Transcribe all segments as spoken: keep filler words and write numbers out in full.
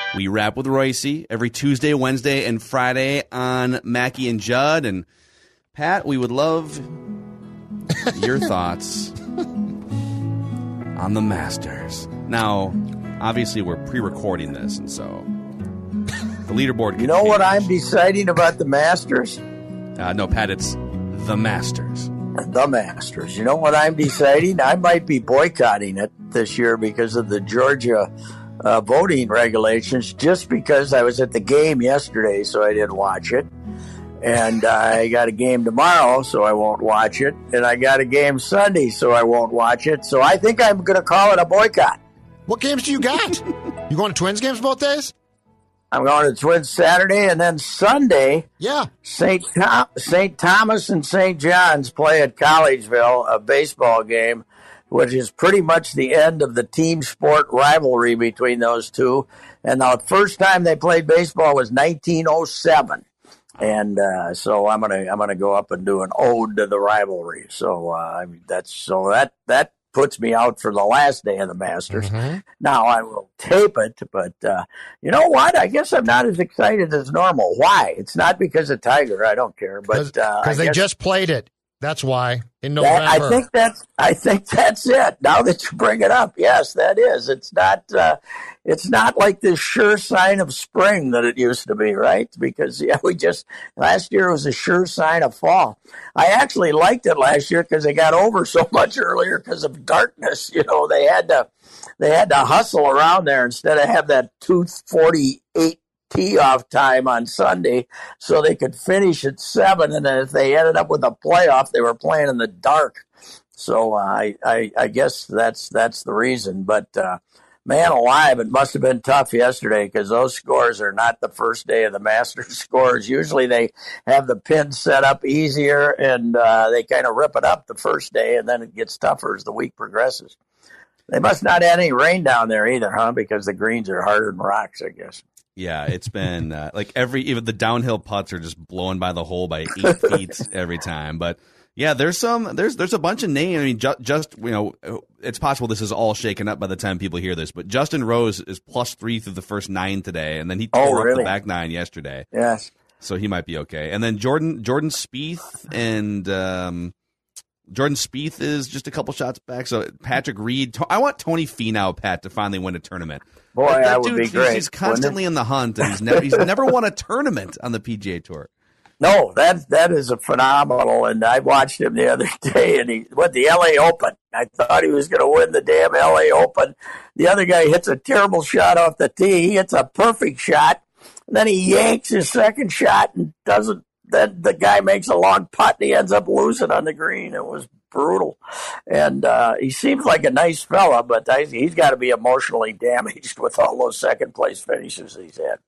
We wrap with Royce every Tuesday, Wednesday, and Friday on Mackie and Judd. And Pat, we would love your thoughts on the Masters. Now, obviously, we're pre-recording this, and so the leaderboard. You know what I'm deciding about the Masters? Uh, no, Pat, it's the Masters. The Masters. You know what I'm deciding? I might be boycotting it this year because of the Georgia uh, voting regulations, just because I was at the game yesterday, so I didn't watch it. And uh, I got a game tomorrow, so I won't watch it. And I got a game Sunday, so I won't watch it. So I think I'm going to call it a boycott. What games do you got? You going to Twins games both days? I'm going to Twins Saturday, and then Sunday, yeah, Saint Tom- Saint Thomas and Saint John's play at Collegeville, a baseball game, which is pretty much the end of the team sport rivalry between those two. And the first time they played baseball was nineteen oh seven. And uh, so I'm gonna I'm gonna go up and do an ode to the rivalry. So uh, that's so that that puts me out for the last day of the Masters. Mm-hmm. Now I will tape it, but uh, you know what? I guess I'm not as excited as normal. Why? It's not because of Tiger. I don't care, but because uh, they guess, just played it. That's why in November. That, I think that's I think that's it. Now that you bring it up, yes, that is. It's not. Uh, it's not like this sure sign of spring that it used to be, right? Because yeah, we just last year was a sure sign of fall. I actually liked it last year because they got over so much earlier because of darkness. You know, they had to they had to hustle around there instead of have that two forty-eight tee off time on Sunday, so they could finish at seven. And then if they ended up with a playoff, they were playing in the dark. So uh, I, I I guess that's that's the reason. But uh, man alive, it must have been tough yesterday because those scores are not the first day of the Masters scores. Usually they have the pins set up easier and uh, they kind of rip it up the first day, and then it gets tougher as the week progresses. They must not have any rain down there either, huh? Because the greens are harder than rocks, I guess. Yeah, it's been uh, like every even the downhill putts are just blowing by the hole by eight feet every time. But yeah, there's some there's there's a bunch of names. I mean, ju- just you know, it's possible this is all shaken up by the time people hear this. But Justin Rose is plus three through the first nine today, and then he tore oh, really? up the back nine yesterday. Yes, so he might be okay. And then Jordan Jordan Spieth and um, Jordan Spieth is just a couple shots back. So Patrick Reed, I want Tony Finau, Pat, to finally win a tournament. Boy, that, that that would dude, be great. He's constantly in the hunt, and he's never he's never won a tournament on the P G A Tour. No, that that is a phenomenal. And I watched him the other day, and he went the L A Open. I thought he was going to win the damn L A Open. The other guy hits a terrible shot off the tee. He hits a perfect shot, and then he yanks his second shot and doesn't. Then the guy makes a long putt, and he ends up losing on the green. It was brutal. And uh, he seems like a nice fella, but I, he's got to be emotionally damaged with all those second-place finishes he's had.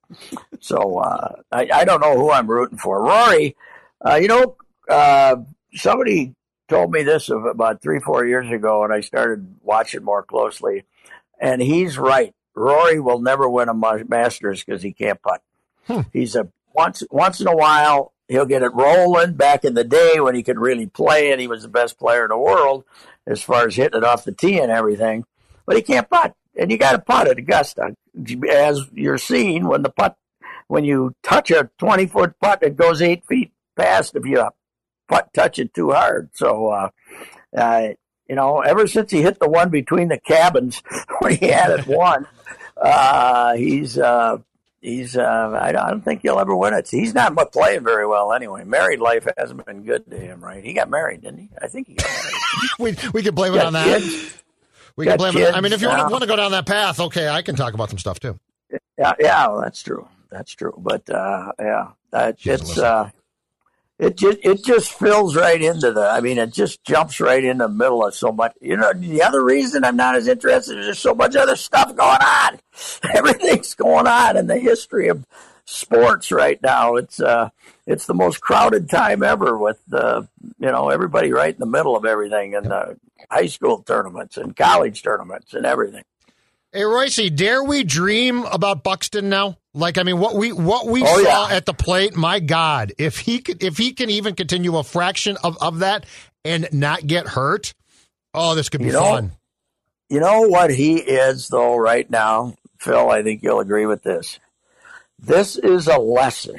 So uh, I, I don't know who I'm rooting for. Rory, uh, you know, uh, somebody told me this of about three, four years ago, and I started watching more closely, and he's right. Rory will never win a Masters because he can't putt. Hmm. He's a once once in a while, he'll get it rolling. Back in the day when he could really play and he was the best player in the world as far as hitting it off the tee and everything. But he can't putt. And you got to putt at Augusta. As you're seeing, when the putt, when you touch a twenty-foot putt, it goes eight feet past if you putt touch it too hard. So, uh, uh, you know, ever since he hit the one between the cabins when he had it won, uh, he's... Uh, He's, uh, I don't think he'll ever win it. He's not playing very well anyway. Married life hasn't been good to him, right? He got married, didn't he? I think he got we married. we can blame it on that. Kids. We can blame it. I mean, if you now. want to go down that path, okay, I can talk about some stuff too. Yeah, yeah, well, that's true. That's true. But uh, yeah, uh, it's uh, it just it just fills right into the. I mean, it just jumps right in the middle of so much. You know, the other reason I'm not as interested is there's so much other stuff going on. Everything's going on in the history of sports right now. It's uh, it's the most crowded time ever with uh, you know everybody right in the middle of everything, and uh, high school tournaments and college tournaments and everything. Hey, Royce, dare we dream about Buxton now? Like, I mean, what we what we oh, saw yeah. at the plate, my God, if he could, if he can even continue a fraction of, of that and not get hurt, oh, this could be you know, fun. You know what he is, though, right now? Phil, I think you'll agree with this. This is a lesson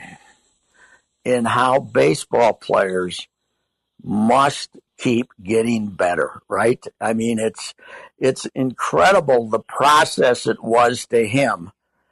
in how baseball players must keep getting better, right? I mean, it's it's incredible the process it was to him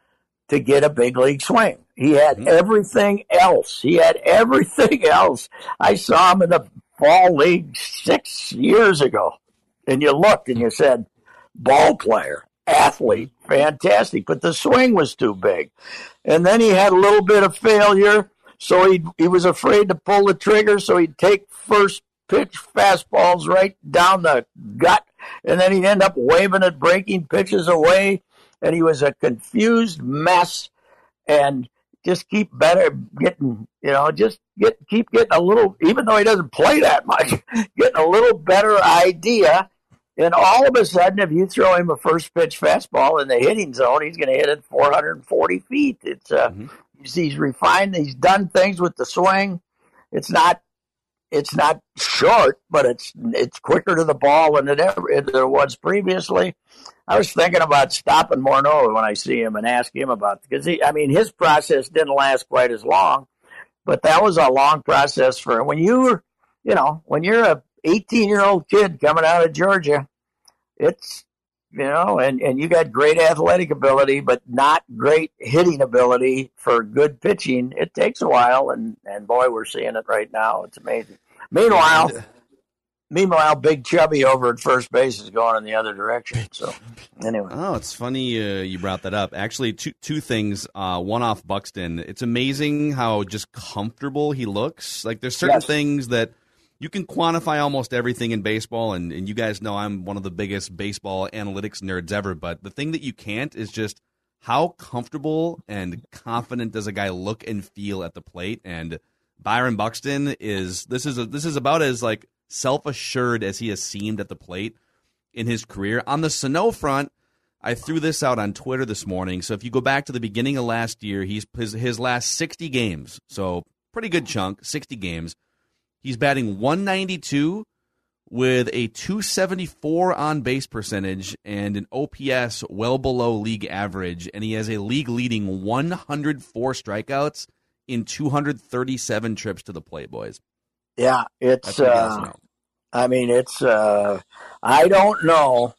to get a big league swing. He had mm-hmm. everything else. He had everything else. I saw him in the fall league six years ago, and you looked and you said, ball player, athlete, fantastic, but the swing was too big. And then he had a little bit of failure, so he he was afraid to pull the trigger, so he'd take first pitch fastballs right down the gut, and then he'd end up waving at breaking pitches away, and he was a confused mess. And just keep better getting, you know, just get keep getting a little, even though he doesn't play that much, getting a little better idea. And all of a sudden, if you throw him a first pitch fastball in the hitting zone, he's going to hit it four hundred forty feet. It's uh, mm-hmm. he's refined. He's done things with the swing. It's not, it's not short, but it's it's quicker to the ball than it ever it there was previously. I was thinking about stopping Morneau when I see him and ask him about, because he, I mean, his process didn't last quite as long, but that was a long process for when you were, you know, when you're a eighteen year old kid coming out of Georgia. It's, you know, and, and you got great athletic ability, but not great hitting ability for good pitching. It takes a while, and, and boy, we're seeing it right now. It's amazing. Meanwhile, meanwhile, Big Chubby over at first base is going in the other direction. So, anyway. Oh, it's funny uh, you brought that up. Actually, two two things. Uh, one off Buxton. It's amazing how just comfortable he looks. Like, there's certain yes. things that you can quantify almost everything in baseball, and, and you guys know I'm one of the biggest baseball analytics nerds ever, but the thing that you can't is just how comfortable and confident does a guy look and feel at the plate. And Byron Buxton is this is a, this is about as like self-assured as he has seemed at the plate in his career. On the Sano front, I threw this out on Twitter this morning. So if you go back to the beginning of last year, he's his, his last sixty games, so pretty good chunk, sixty games. He's batting one ninety-two with a two seventy-four on-base percentage and an O P S well below league average, and he has a league-leading one hundred four strikeouts in two hundred thirty-seven trips to the plate, boys. Yeah, it's, uh, I mean, it's, uh, I don't know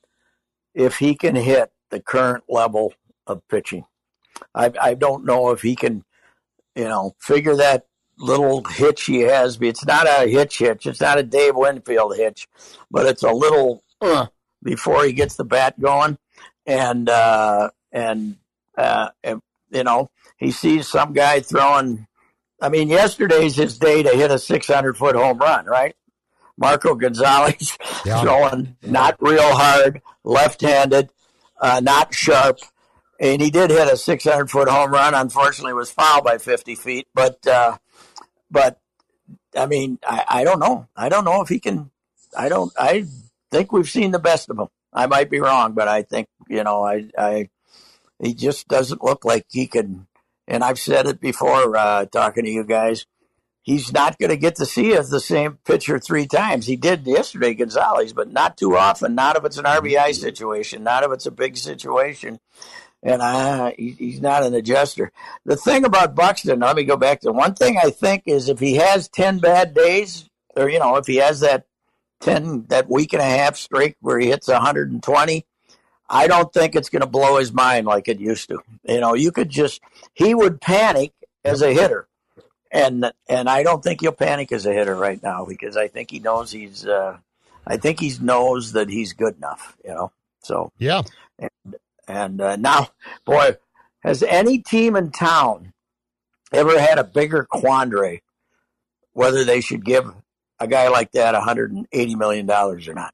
if he can hit the current level of pitching. I, I don't know if he can, you know, figure that little hitch he has. It's not a hitch hitch. It's not a Dave Winfield hitch, but it's a little uh, before he gets the bat going. And, uh, and, uh, and, you know, he sees some guy throwing, I mean, yesterday's his day to hit a six hundred foot home run, right? Marco Gonzalez yeah. throwing not real hard, left-handed, uh, not sharp. And he did hit a six hundred foot home run. Unfortunately, was fouled by fifty feet, but, uh, But, I mean, I, I don't know. I don't know if he can. I don't. I think we've seen the best of him. I might be wrong, but I think, you know, I, I he just doesn't look like he can. And I've said it before uh, talking to you guys. He's not going to get to see us the same pitcher three times. He did yesterday, Gonzalez, but not too often. Not if it's an R B I situation. Not if it's a big situation. And uh, he, he's not an adjuster. The thing about Buxton, let me go back to one thing I think is if he has ten bad days, or, you know, if he has that ten, that week and a half streak where he hits one hundred twenty, I don't think it's going to blow his mind like it used to. You know, you could just, he would panic as a hitter. And and I don't think he'll panic as a hitter right now because I think he knows he's, uh, I think he knows that he's good enough, you know. So, yeah. And, And uh, now, boy, has any team in town ever had a bigger quandary whether they should give a guy like that one hundred eighty million dollars or not?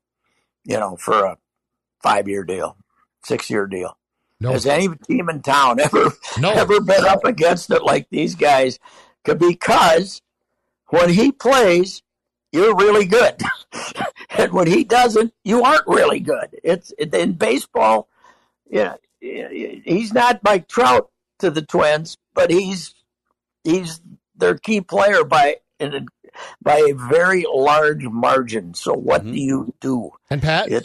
You know, for a five-year deal, six-year deal. No. Has any team in town ever no. ever been up against it like these guys? Because when he plays, you're really good. And when he doesn't, you aren't really good. It's in baseball. Yeah, he's not Mike Trout to the Twins, but he's he's their key player by by a very large margin. So what mm-hmm. do you do? And Pat, it's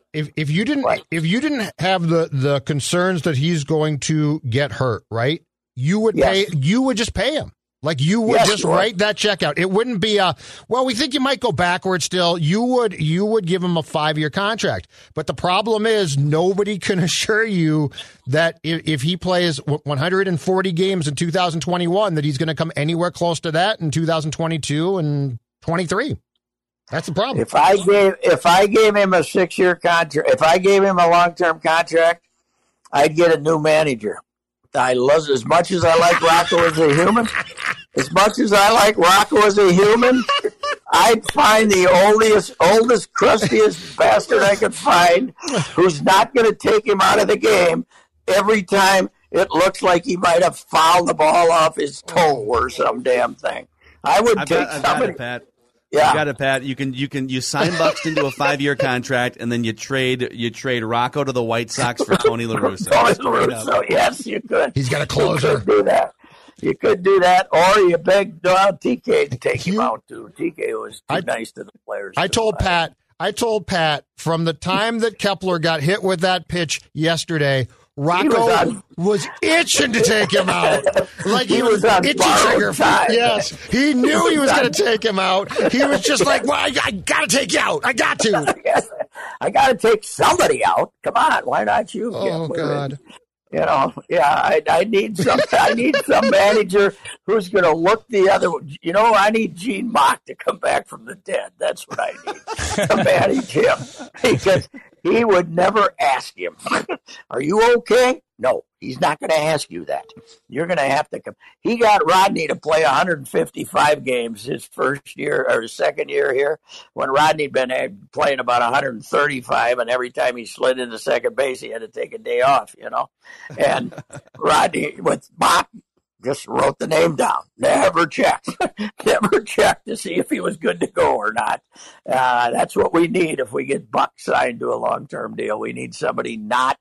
if if you didn't Right. if you didn't have the the concerns that he's going to get hurt, right? You would Yes. pay. You would just pay him. Like you would Yes, just you would. write that check out. It wouldn't be a, well, we think you might go backwards still. You would you would give him a five-year contract. But the problem is nobody can assure you that if, if he plays one hundred forty games in two thousand twenty-one, that he's going to come anywhere close to that in two thousand twenty-two and twenty-three. That's the problem. If I gave if I gave him a six year contract, if I gave him a long term contract, I'd get a new manager. I love as much as I like Rocco as a human. As much as I like Rocco as a human, I'd find the oldest, oldest, crustiest bastard I could find, who's not going to take him out of the game every time it looks like he might have fouled the ball off his toe or some damn thing. I would I've take got, I've got somebody. it, Pat. Yeah. You got it, Pat. You can you can you sign Buxton to a five year contract, and then you trade you trade Rocco to the White Sox for Tony La Russa. Tony Straight La up. Russa, yes, you could. He's got a You closer. could do that. You could do that, or you beg uh, T K to take him You- out too. T K was too I- nice to the players. I too. told Pat, I told Pat from the time that Kepler got hit with that pitch yesterday, Rocco was on- was itching to take him out. Like he, He was, was on itchy borrowed trigger. time. Yes, he knew he was going to take him out. He was just like, "Well, I, I got to take you out. I got to." Yes, I got to take somebody out. Come on, why not you? Oh Get with it. God! You know, yeah, I, I need some. I need some manager who's going to look the other. You know, I need Gene Mock to come back from the dead. That's what I need to manage him, because he would never ask him, "Are you okay?" No, he's not going to ask you that. You're going to have to come. He got Rodney to play one hundred fifty-five games his first year or his second year here, when Rodney'd been uh, playing about one hundred thirty-five, and every time he slid into second base, he had to take a day off, you know. And Rodney, with Mock, just wrote the name down. Never checked. Never checked to see if he was good to go or not. Uh, that's what we need if we get Buck signed to a long-term deal. We need somebody not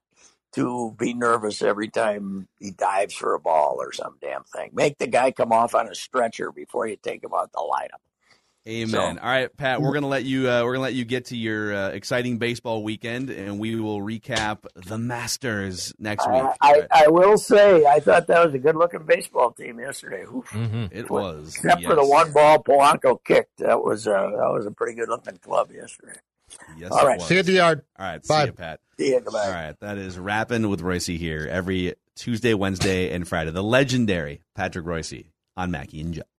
to be nervous every time he dives for a ball or some damn thing. Make the guy come off on a stretcher before you take him out the lineup. Amen. So- All right, Pat. We're gonna let you. Uh, we're gonna let you get to your uh, exciting baseball weekend, and we will recap the Masters next week. I, I, I will say, I thought that was a good-looking baseball team yesterday. Oof. Mm-hmm. It was, Except for the yes. one ball Polanco kicked. That was a, that was a pretty good-looking club yesterday. Yes, All it right. was. See you at the yard. All right, Bye. see you, Pat. See you. Goodbye. All right, that is Rappin' with Royce here every Tuesday, Wednesday, and Friday. The legendary Patrick Royce on Mackie and Judd.